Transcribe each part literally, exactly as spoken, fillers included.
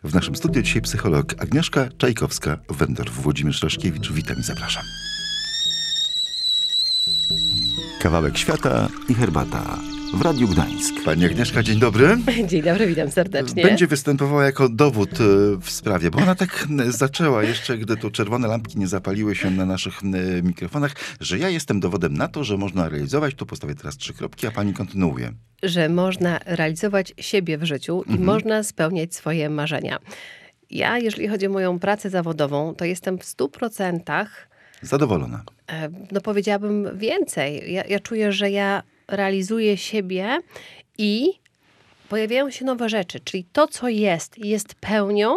W naszym studiu dzisiaj psycholog Agnieszka Czajkowska-Wendorf. Włodzimierz Raszkiewicz, witam i zapraszam. Kawałek świata i herbata w Radiu Gdańsk. Pani Agnieszka, dzień dobry. Dzień dobry, witam serdecznie. Będzie występowała jako dowód w sprawie, bo ona tak zaczęła jeszcze, gdy tu czerwone lampki nie zapaliły się na naszych mikrofonach, że ja jestem dowodem na to, że można realizować, tu postawię teraz trzy kropki, a pani kontynuuje. Że można realizować siebie w życiu i Mhm. można spełniać swoje marzenia. Ja, jeżeli chodzi o moją pracę zawodową, to jestem w stu procentach, Zadowolona. e, no powiedziałabym więcej. Ja, ja czuję, że ja realizuję siebie i pojawiają się nowe rzeczy, czyli to, co jest, jest pełnią,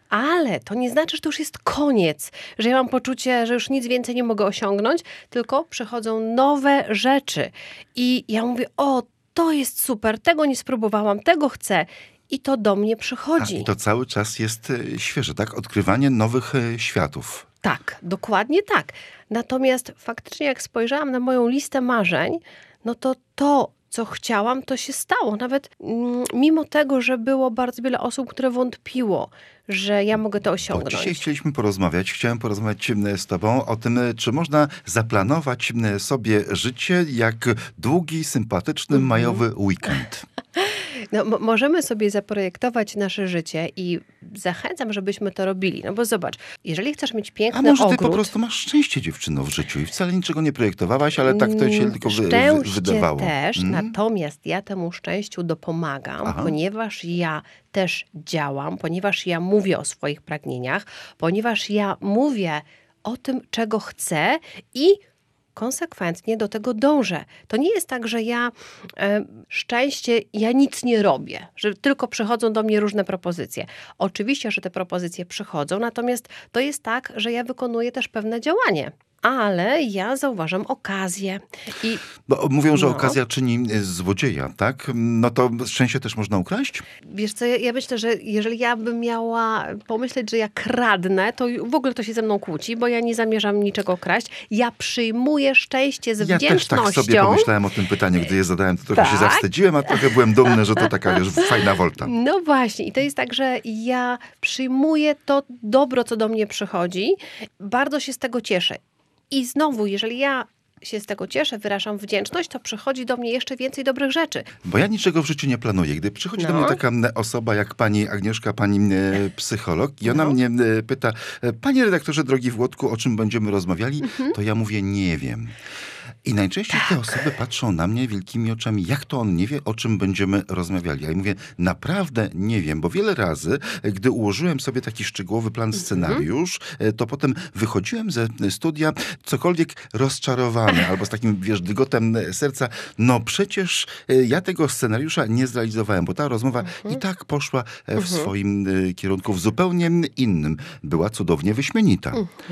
ale to nie znaczy, że to już jest koniec, że ja mam poczucie, że już nic więcej nie mogę osiągnąć, tylko przychodzą nowe rzeczy. I ja mówię, o, to jest super, tego nie spróbowałam, tego chcę. I to do mnie A, przychodzi. i to cały czas jest e, świeże, tak? Odkrywanie nowych e, światów. Tak, dokładnie tak. Natomiast faktycznie jak spojrzałam na moją listę marzeń, no to to, co chciałam, to się stało. Nawet mm, mimo tego, że było bardzo wiele osób, które wątpiło, że ja mogę to Bo osiągnąć. dzisiaj chcieliśmy porozmawiać, chciałem porozmawiać z tobą o tym, czy można zaplanować sobie życie jak długi, sympatyczny, Mhm. majowy weekend. No, mo- możemy sobie zaprojektować nasze życie i zachęcam, żebyśmy to robili. No bo zobacz, jeżeli chcesz mieć A piękny może ty ogród... po prostu masz szczęście, dziewczyno, w życiu i wcale niczego nie projektowałaś, ale tak to się Mm, tylko wy, wy, Szczęście wydawało. też, Mm? natomiast ja temu szczęściu dopomagam, Aha. ponieważ ja też działam, ponieważ ja mówię o swoich pragnieniach, ponieważ ja mówię o tym, czego chcę i konsekwentnie do tego dążę. To nie jest tak, że ja e, szczęście, ja nic nie robię, że tylko przychodzą do mnie różne propozycje. Oczywiście, że te propozycje przychodzą, natomiast to jest tak, że ja wykonuję też pewne działanie. Ale ja zauważam okazję. I Bo mówią, że No. okazja czyni e, złodzieja, tak? No to szczęście też można ukraść? wiesz co, ja, ja myślę, że jeżeli ja bym miała pomyśleć, że ja kradnę, to w ogóle to się ze mną kłóci, bo ja nie zamierzam niczego kraść. Ja przyjmuję szczęście z Ja też wdzięcznością. tak sobie pomyślałem o tym pytaniu, gdy je zadałem, to trochę się Tak? zawstydziłem, a trochę byłem dumny, że to taka, wiesz, fajna wolta. No właśnie, i to jest tak, że ja przyjmuję to dobro, co do mnie przychodzi. Bardzo się z tego cieszę. I znowu, jeżeli ja się z tego cieszę, wyrażam wdzięczność, to przychodzi do mnie jeszcze więcej dobrych rzeczy. Bo ja niczego w życiu nie planuję. Gdy przychodzi do No. mnie taka m, osoba jak pani Agnieszka, pani e, psycholog i ona No. mnie e, pyta, e, panie redaktorze, drogi Włodku, o czym będziemy rozmawiali, Mhm. to ja mówię, nie wiem. I najczęściej te osoby patrzą na mnie wielkimi oczami, jak to on nie wie, o czym będziemy rozmawiali. Ja mówię, naprawdę nie wiem, bo wiele razy, e, gdy ułożyłem sobie taki szczegółowy plan, scenariusz, e, to potem wychodziłem ze studia cokolwiek rozczarowany, albo z takim, wiesz, dygotem e, serca. No przecież e, ja tego scenariusza nie zrealizowałem, bo ta rozmowa i tak poszła e, w swoim e, kierunku w zupełnie innym. Była cudownie wyśmienita,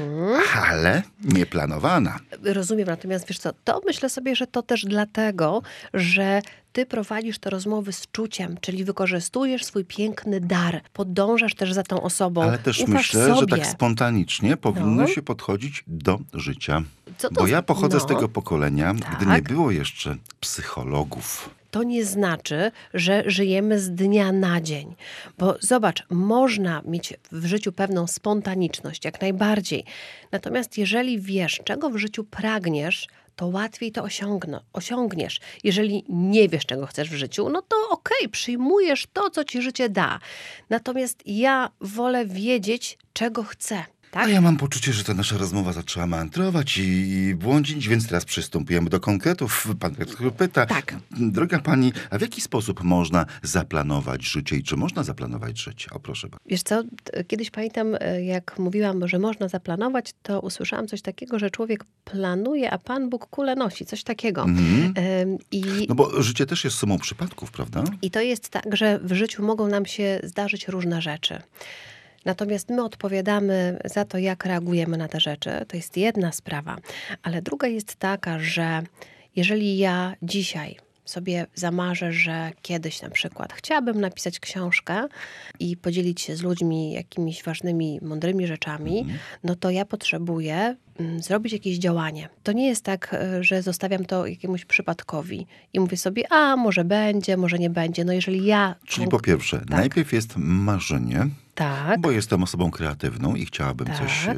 ale nieplanowana. Rozumiem, natomiast wiesz co, to myślę sobie, że to też dlatego, że ty prowadzisz te rozmowy z czuciem, czyli wykorzystujesz swój piękny dar, podążasz też za tą osobą, Ale też ufasz myślę, sobie. że tak spontanicznie powinno No. się podchodzić do życia. Co to Bo ja z- pochodzę z no. tego pokolenia, gdy Tak. nie było jeszcze psychologów. To nie znaczy, że żyjemy z dnia na dzień. Bo zobacz, można mieć w życiu pewną spontaniczność, jak najbardziej. Natomiast jeżeli wiesz, czego w życiu pragniesz, to łatwiej to osiągno, osiągniesz. Jeżeli nie wiesz, czego chcesz w życiu, no to okej, przyjmujesz to, co ci życie da. Natomiast ja wolę wiedzieć, czego chcę. A Tak? ja mam poczucie, że ta nasza rozmowa zaczęła meandrować i, i błądzić, więc teraz przystępujemy do konkretów. Pan redaktor pyta, Tak. droga pani, a w jaki sposób można zaplanować życie i czy można zaplanować życie? O proszę bardzo. Wiesz co, t- kiedyś pamiętam, e, jak mówiłam, że można zaplanować, to usłyszałam coś takiego, że człowiek planuje, a Pan Bóg kulę nosi. Coś takiego. Mhm. Em, I No bo życie też jest sumą przypadków, prawda? I to jest tak, że w życiu mogą nam się zdarzyć różne rzeczy. Natomiast my odpowiadamy za to, jak reagujemy na te rzeczy. To jest jedna sprawa. Ale druga jest taka, że jeżeli ja dzisiaj sobie zamarzę, że kiedyś na przykład chciałabym napisać książkę i podzielić się z ludźmi jakimiś ważnymi, mądrymi rzeczami, Mhm. no to ja potrzebuję mm, zrobić jakieś działanie. To nie jest tak, e, że zostawiam to jakiemuś przypadkowi i mówię sobie, a może będzie, może nie będzie. No jeżeli ja... Czyli konk- po pierwsze, Tak. najpierw jest marzenie, Tak. bo jestem osobą kreatywną i chciałabym Tak. coś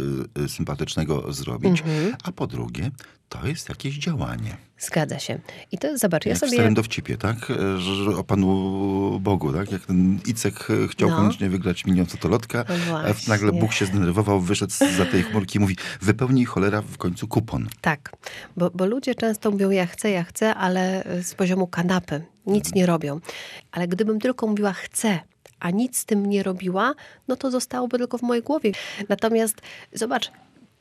y, sympatycznego zrobić. Mhm. A po drugie, to jest jakieś działanie. Zgadza się. I to zobacz, ja Jak w sobie... starym dowcipie, tak? Że, że o Panu Bogu, tak? Jak ten Icek chciał No. koniecznie wygrać milion totolotka, No a właśnie. nagle Bóg się zdenerwował, wyszedł za tej chmurki i mówi, wypełnij cholera w końcu kupon. Tak, bo, bo ludzie często mówią, ja chcę, ja chcę, ale z poziomu kanapy nic nie robią. Ale gdybym tylko mówiła chcę, a nic z tym nie robiła, no to zostałoby tylko w mojej głowie. Natomiast zobacz,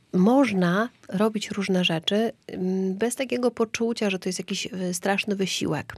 można robić różne rzeczy mm, bez takiego poczucia, że to jest jakiś y, straszny wysiłek.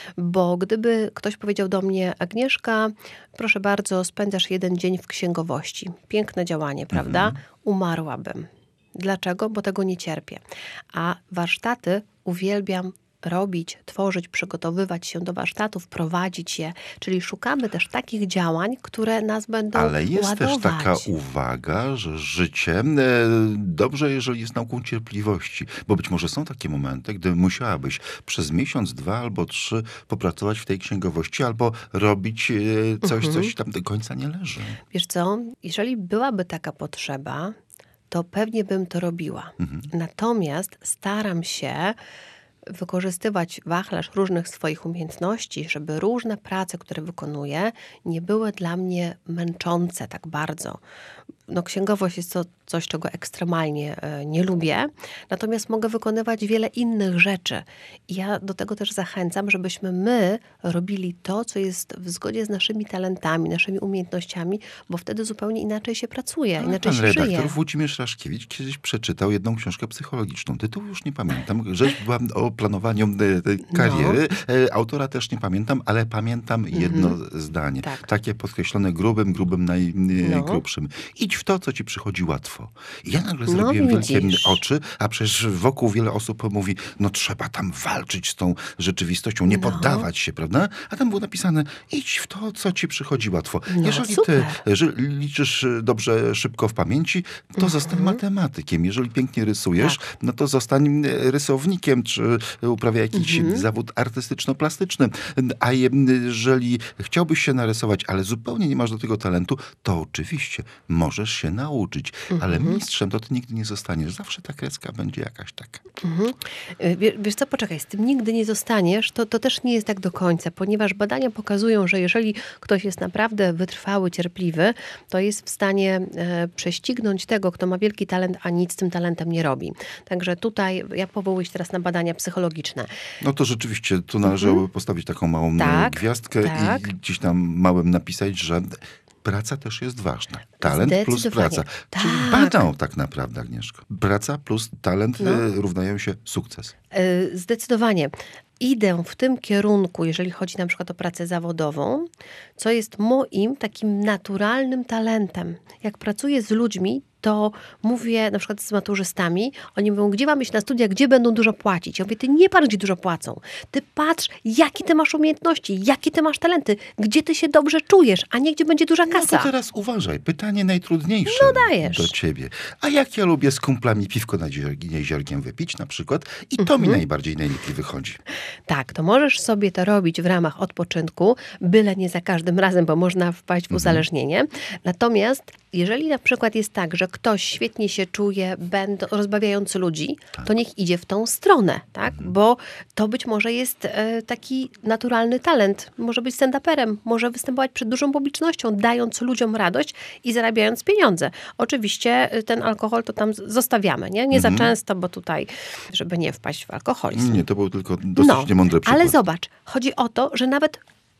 Bo gdyby ktoś powiedział do mnie, Agnieszka, proszę bardzo, spędzasz jeden dzień w księgowości. Piękne działanie, prawda? Umarłabym. Dlaczego? Bo tego nie cierpię. A warsztaty uwielbiam robić, tworzyć, przygotowywać się do warsztatów, prowadzić je. Czyli szukamy też takich działań, które nas będą Ale jest ładować. też taka uwaga, że życie e, dobrze, jeżeli jest nauką cierpliwości. Bo być może są takie momenty, gdy musiałabyś przez miesiąc, dwa albo trzy popracować w tej księgowości, albo robić e, coś, Mhm. coś tam do końca nie leży. Wiesz co, jeżeli byłaby taka potrzeba, to pewnie bym to robiła. Mhm. Natomiast staram się wykorzystywać wachlarz różnych swoich umiejętności, żeby różne prace, które wykonuję, nie były dla mnie męczące tak bardzo. No, księgowość jest to coś, czego ekstremalnie e, nie lubię, natomiast mogę wykonywać wiele innych rzeczy. I ja do tego też zachęcam, żebyśmy my robili to, co jest w zgodzie z naszymi talentami, naszymi umiejętnościami, bo wtedy zupełnie inaczej się pracuje, Ale inaczej pan się redaktor żyje. Włodzimierz Raszkiewicz kiedyś przeczytał jedną książkę psychologiczną. Tytuł już nie pamiętam. Rzecz była o planowaniu e, e, kariery. E, Autora też nie pamiętam, ale pamiętam jedno zdanie. Tak. Takie podkreślone grubym, grubym, najgrubszym. Idź w to, co ci przychodzi łatwo. I ja nagle No zrobiłem wielkie widzisz. oczy, a przecież wokół wiele osób mówi, no trzeba tam walczyć z tą rzeczywistością, nie No. poddawać się, prawda? A tam było napisane, idź w to, co ci przychodzi łatwo. No, Jeżeli super. ty że liczysz dobrze, szybko w pamięci, to zostań matematykiem. Jeżeli pięknie rysujesz, Tak. no to zostań rysownikiem, czy uprawiaj jakiś zawód artystyczno-plastyczny. A jeżeli chciałbyś się narysować, ale zupełnie nie masz do tego talentu, to oczywiście możesz się nauczyć. Ale mistrzem to ty nigdy nie zostaniesz. Zawsze ta krecka będzie jakaś taka. Mhm. Y, wie- Wiesz co, poczekaj, z tym nigdy nie zostaniesz, to, to też nie jest tak do końca, ponieważ badania pokazują, że jeżeli ktoś jest naprawdę wytrwały, cierpliwy, to jest w stanie e, prześcignąć tego, kto ma wielki talent, a nic z tym talentem nie robi. Także tutaj ja powołuję się teraz na badania psychologiczne. No to rzeczywiście tu należałoby postawić taką małą Tak, gwiazdkę tak. i gdzieś tam małym napisać, że praca też jest ważna. Talent plus Zdecydowanie. praca. Tak. Czyli badał tak naprawdę, Agnieszko. Praca plus talent No. e, równają się sukces. Y, Zdecydowanie. Idę w tym kierunku, jeżeli chodzi na przykład o pracę zawodową, co jest moim takim naturalnym talentem. Jak pracuję z ludźmi, to mówię na przykład z maturzystami, oni mówią, gdzie mam iść na studia, gdzie będą dużo płacić. Ja mówię, ty nie patrz, gdzie dużo płacą. Ty patrz, jakie ty masz umiejętności, jakie ty masz talenty, gdzie ty się dobrze czujesz, a nie gdzie będzie duża No to kasa. teraz uważaj. Pytanie najtrudniejsze No dajesz. do ciebie. A jak ja lubię z kumplami piwko nad jezior- jeziorkiem wypić na przykład i to Mhm. mi najbardziej najlepiej wychodzi. Tak, to możesz sobie to robić w ramach odpoczynku, byle nie za każdym razem, bo można wpaść w uzależnienie. Natomiast jeżeli na przykład jest tak, że ktoś świetnie się czuje, będ- rozbawiając ludzi, to niech idzie w tą stronę, tak? Bo to być może jest e, taki naturalny talent. Może być stand-uperem, może występować przed dużą publicznością, dając ludziom radość i zarabiając pieniądze. Oczywiście e, ten alkohol to tam z- zostawiamy, nie? Nie za często, bo tutaj, żeby nie wpaść w alkoholizm. Nie, to był tylko dosyć niemądry przykład. Ale zobacz, chodzi o to, że nawet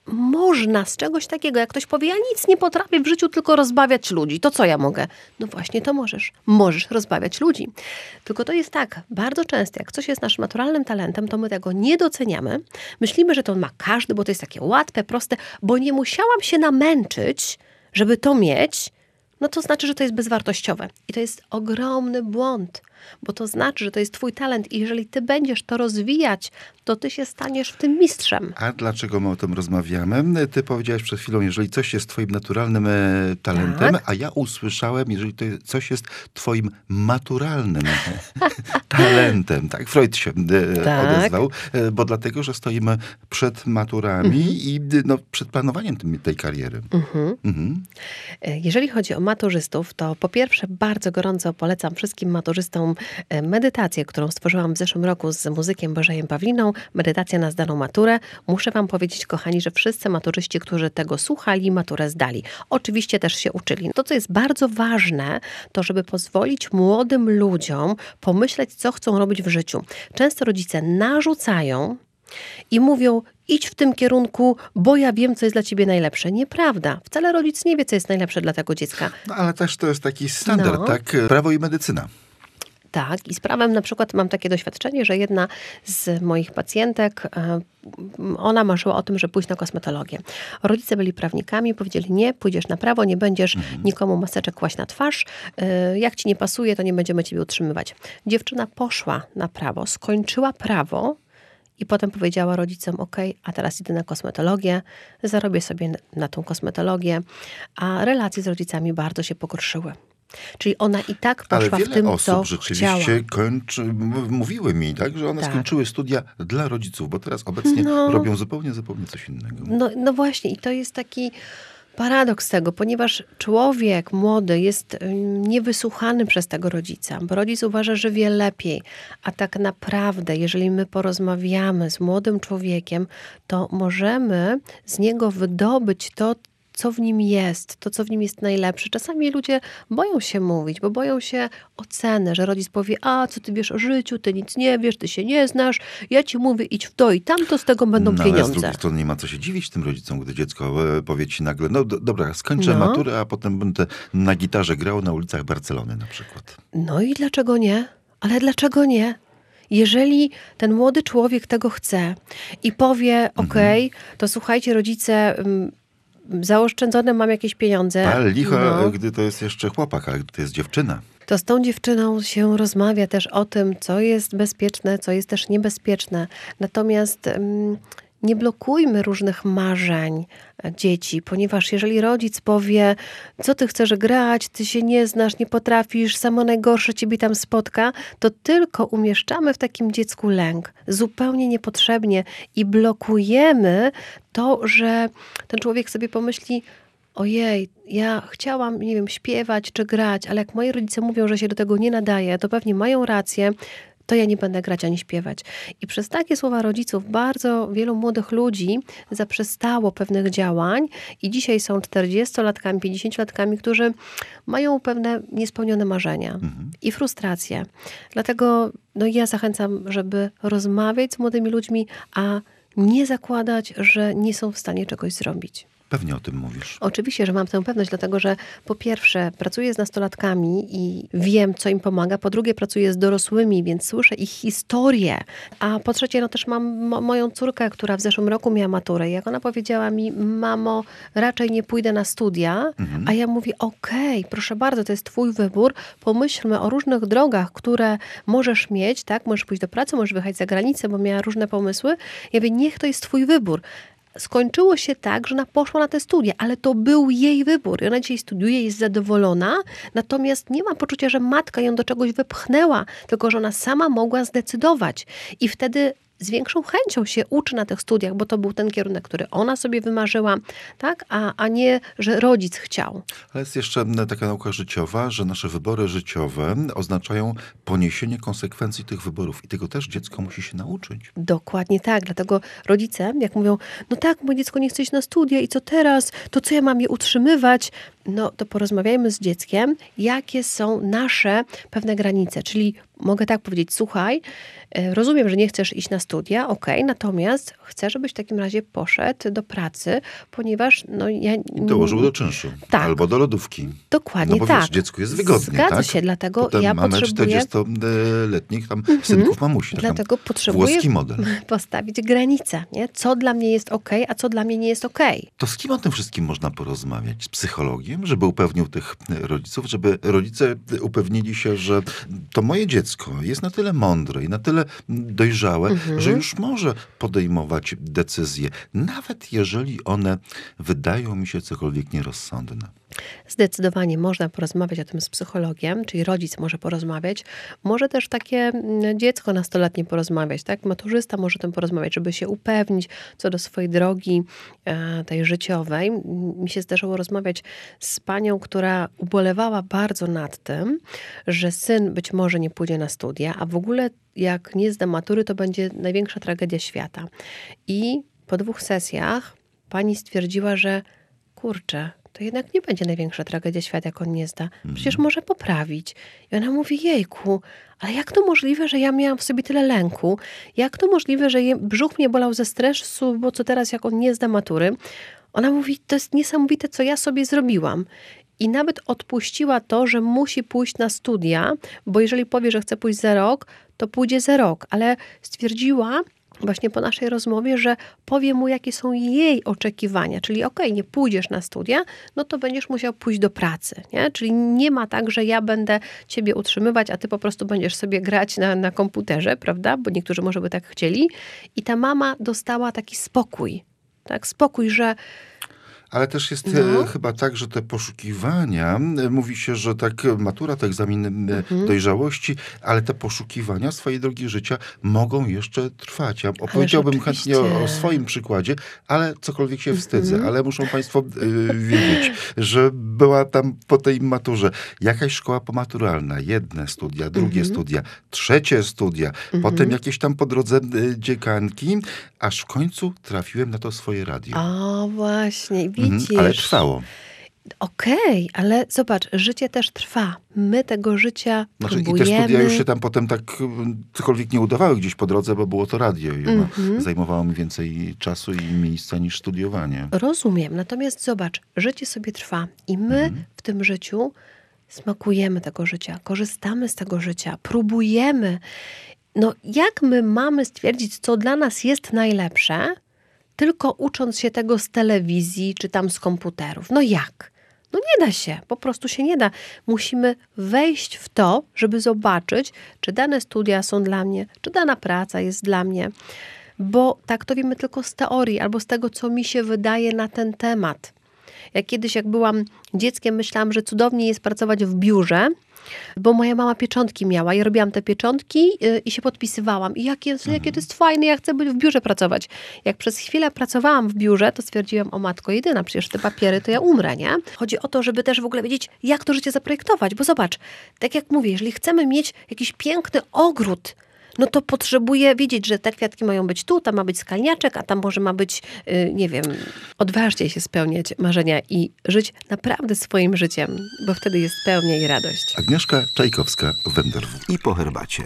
można z czegoś takiego, jak ktoś powie, ja nic nie potrafię w życiu, tylko rozbawiać ludzi. To co ja mogę? No właśnie to możesz. Możesz rozbawiać ludzi. Tylko to jest tak, bardzo często, jak coś jest naszym naturalnym talentem, to my tego nie doceniamy. Myślimy, że to ma każdy, bo to jest takie łatwe, proste, bo nie musiałam się namęczyć, żeby to mieć, no to znaczy, że to jest bezwartościowe. I to jest ogromny błąd. bo to znaczy, że to jest twój talent i jeżeli ty będziesz to rozwijać, to ty się staniesz w tym mistrzem. A dlaczego my o tym rozmawiamy? Ty powiedziałaś przed chwilą, jeżeli coś jest twoim naturalnym e, talentem, Tak. a ja usłyszałem, jeżeli to jest, coś jest twoim maturalnym talentem. Tak, Freud się e, Tak. odezwał, e, bo dlatego, że stoimy przed maturami mhm. i no, przed planowaniem tym, tej kariery. Mhm. Mhm. Jeżeli chodzi o maturzystów, to po pierwsze bardzo gorąco polecam wszystkim maturzystom medytację, którą stworzyłam w zeszłym roku z muzykiem Bożejem Pawliną. Medytacja na zdaną maturę. Muszę wam powiedzieć, kochani, że wszyscy maturzyści, którzy tego słuchali, maturę zdali. Oczywiście też się uczyli. To, co jest bardzo ważne, to żeby pozwolić młodym ludziom pomyśleć, co chcą robić w życiu. Często rodzice narzucają i mówią, idź w tym kierunku, bo ja wiem, co jest dla ciebie najlepsze. Nieprawda. Wcale rodzic nie wie, co jest najlepsze dla tego dziecka. No ale też to jest taki standard, No. tak? Prawo i medycyna. Tak, i z prawem na przykład mam takie doświadczenie, że jedna z moich pacjentek, ona marzyła o tym, żeby pójść na kosmetologię. Rodzice byli prawnikami, powiedzieli nie, pójdziesz na prawo, nie będziesz mhm. nikomu maseczek kłaść na twarz, jak ci nie pasuje, to nie będziemy ciebie utrzymywać. Dziewczyna poszła na prawo, skończyła prawo, i potem powiedziała rodzicom, ok, a teraz idę na kosmetologię, zarobię sobie na tą kosmetologię, a relacje z rodzicami bardzo się pogorszyły. Czyli ona i tak poszła Ale w tym, wiele co osób rzeczywiście chciała. kończy, mówiły mi, tak, że one Tak. skończyły studia dla rodziców, bo teraz obecnie No. robią zupełnie, zupełnie coś innego. No, no właśnie i to jest taki paradoks tego, ponieważ człowiek młody jest niewysłuchany przez tego rodzica, bo rodzic uważa, że wie lepiej, a tak naprawdę, jeżeli my porozmawiamy z młodym człowiekiem, to możemy z niego wydobyć to, co w nim jest, to, co w nim jest najlepsze. Czasami ludzie boją się mówić, bo boją się oceny, że rodzic powie, a co ty wiesz o życiu, ty nic nie wiesz, ty się nie znasz, ja ci mówię, idź w to i tamto, z tego będą no, pieniądze. Ale z drugiej strony nie ma co się dziwić tym rodzicom, gdy dziecko powie ci nagle, no do, dobra, skończę No. maturę, a potem będę na gitarze grał na ulicach Barcelony na przykład. No i dlaczego nie? Ale dlaczego nie? Jeżeli ten młody człowiek tego chce i powie, okej, okay, to słuchajcie rodzice, zaoszczędzone mam jakieś pieniądze. Pal licho, no. gdy to jest jeszcze chłopak, ale gdy to jest dziewczyna. To z tą dziewczyną się rozmawia też o tym, co jest bezpieczne, co jest też niebezpieczne. Natomiast um, nie blokujmy różnych marzeń dzieci, ponieważ jeżeli rodzic powie, co ty chcesz grać, ty się nie znasz, nie potrafisz, samo najgorsze ciebie tam spotka, to tylko umieszczamy w takim dziecku lęk. Zupełnie niepotrzebnie i blokujemy to, że ten człowiek sobie pomyśli, ojej, ja chciałam, nie wiem, śpiewać czy grać, ale jak moi rodzice mówią, że się do tego nie nadaje, to pewnie mają rację, to ja nie będę grać ani śpiewać. I przez takie słowa rodziców bardzo wielu młodych ludzi zaprzestało pewnych działań i dzisiaj są czterdziestolatkami, pięćdziesięciolatkami, którzy mają pewne niespełnione marzenia mhm. i frustracje. Dlatego no, ja zachęcam, żeby rozmawiać z młodymi ludźmi, a nie zakładać, że nie są w stanie czegoś zrobić. Pewnie o tym mówisz. Oczywiście, że mam tę pewność, dlatego że po pierwsze pracuję z nastolatkami i wiem, co im pomaga. Po drugie pracuję z dorosłymi, więc słyszę ich historie. A po trzecie, no też mam mo- moją córkę, która w zeszłym roku miała maturę. Jak ona powiedziała mi, mamo, raczej nie pójdę na studia, mhm. a ja mówię, okej, okay, proszę bardzo, to jest twój wybór. Pomyślmy o różnych drogach, które możesz mieć, tak? Możesz pójść do pracy, możesz wyjechać za granicę, bo miała różne pomysły. Ja mówię, niech to jest twój wybór. Skończyło się tak, że ona poszła na te studia, ale to był jej wybór. I ona dzisiaj studiuje, jest zadowolona, natomiast nie ma poczucia, że matka ją do czegoś wypchnęła, tylko że ona sama mogła zdecydować. I wtedy z większą chęcią się uczy na tych studiach, bo to był ten kierunek, który ona sobie wymarzyła, tak? a, a nie, że rodzic chciał. Ale jest jeszcze taka nauka życiowa, że nasze wybory życiowe oznaczają poniesienie konsekwencji tych wyborów i tego też dziecko musi się nauczyć. Dokładnie tak, dlatego rodzice, jak mówią, no tak, moje dziecko nie chce iść na studia i co teraz, to co ja mam je utrzymywać? No to porozmawiajmy z dzieckiem, jakie są nasze pewne granice, czyli mogę tak powiedzieć, słuchaj, rozumiem, że nie chcesz iść na studia, okej, okay, natomiast chcę, żebyś w takim razie poszedł do pracy, ponieważ no ja... I dołożył do czynszu. Tak. Albo do lodówki. Dokładnie no bo tak. Wiesz, dziecku jest wygodnie, Zgadza tak? się, dlatego Potem ja mamy potrzebuję... czterdziestoletnich tam mm-hmm. synków mamusi. Dlatego potrzebuję włoski model. postawić granicę, nie? Co dla mnie jest okej, okay, a co dla mnie nie jest okej. Okay. To z kim o tym wszystkim można porozmawiać? Z psychologiem, żeby upewnił tych rodziców, żeby rodzice upewnili się, że to moje dziecko dziecko jest na tyle mądre i na tyle dojrzałe, Mhm. że już może podejmować decyzje, nawet jeżeli one wydają mi się cokolwiek nierozsądne. Zdecydowanie można porozmawiać o tym z psychologiem, czyli rodzic może porozmawiać. Może też takie mm, dziecko nastoletnie porozmawiać, tak? Maturzysta może o tym porozmawiać, żeby się upewnić co do swojej drogi e, tej życiowej. M, Mi się zdarzyło rozmawiać z panią, która ubolewała bardzo nad tym, że syn być może nie pójdzie na studia, a w ogóle jak nie zda matury, to będzie największa tragedia świata. I po dwóch sesjach pani stwierdziła, że kurczę, to jednak nie będzie największa tragedia świata, jak on nie zda. Przecież może poprawić. I ona mówi, jejku, ale jak to możliwe, że ja miałam w sobie tyle lęku? Jak to możliwe, że je, brzuch mnie bolał ze stresu, bo co teraz, jak on nie zda matury? Ona mówi, to jest niesamowite, co ja sobie zrobiłam. I nawet odpuściła to, że musi pójść na studia, bo jeżeli powie, że chce pójść za rok, to pójdzie za rok. Ale stwierdziła właśnie po naszej rozmowie, że powie mu, jakie są jej oczekiwania. Czyli okej, nie pójdziesz na studia, no to będziesz musiał pójść do pracy. Nie? Czyli nie ma tak, że ja będę ciebie utrzymywać, a ty po prostu będziesz sobie grać na, na komputerze, prawda? Bo niektórzy może by tak chcieli. I ta mama dostała taki spokój. Tak, spokój, że Ale też jest No. e, chyba tak, że te poszukiwania, e, mówi się, że tak e, matura to egzamin e, Mhm. dojrzałości, ale te poszukiwania swojej drogi życia mogą jeszcze trwać. Ja opowiedziałbym chętnie o, o oczywiście. swoim przykładzie, ale cokolwiek się wstydzę. Mhm. Ale muszą państwo e, wiedzieć, że była tam po tej maturze jakaś szkoła pomaturalna, jedne studia, drugie Mhm. studia, trzecie studia, potem Mhm. jakieś tam po drodze e, dziekanki, aż w końcu trafiłem na to swoje radio. O, właśnie, Mhm, widzisz. ale trwało. Okej, ale zobacz, życie też trwa. My tego życia Znaczy, i te próbujemy. studia już się tam potem tak mm, cokolwiek nie udawały gdzieś po drodze, bo było to radio i ono Mhm. zajmowało mi więcej czasu i miejsca niż studiowanie. Rozumiem, natomiast zobacz, życie sobie trwa i my Mhm. w tym życiu smakujemy tego życia, korzystamy z tego życia, próbujemy. No jak my mamy stwierdzić, co dla nas jest najlepsze, tylko ucząc się tego z telewizji czy tam z komputerów? No jak? No nie da się, po prostu się nie da. Musimy wejść w to, żeby zobaczyć, czy dane studia są dla mnie, czy dana praca jest dla mnie. Bo tak to wiemy tylko z teorii albo z tego, co mi się wydaje na ten temat. Ja kiedyś, jak byłam dzieckiem, myślałam, że cudownie jest pracować w biurze, bo moja mama pieczątki miała. Ja robiłam te pieczątki y, i się podpisywałam. I jakie, jakie to jest fajne, ja chcę być w biurze pracować. Jak przez chwilę pracowałam w biurze, to stwierdziłam, o matko jedyna, przecież te papiery, to ja umrę, nie? Chodzi o to, żeby też w ogóle wiedzieć, jak to życie zaprojektować. Bo zobacz, tak jak mówię, jeżeli chcemy mieć jakiś piękny ogród, no to potrzebuję wiedzieć, że te kwiatki mają być tu, tam ma być skalniaczek, a tam może ma być, yy, nie wiem, odważnie się spełniać marzenia i żyć naprawdę swoim życiem, bo wtedy jest pełnia i radość. Agnieszka Czajkowska-Wenderwód. I po herbacie.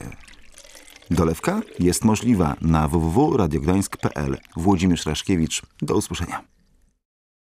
Dolewka jest możliwa na w w w kropka radiogdańsk kropka p l. Włodzimierz Raszkiewicz. Do usłyszenia.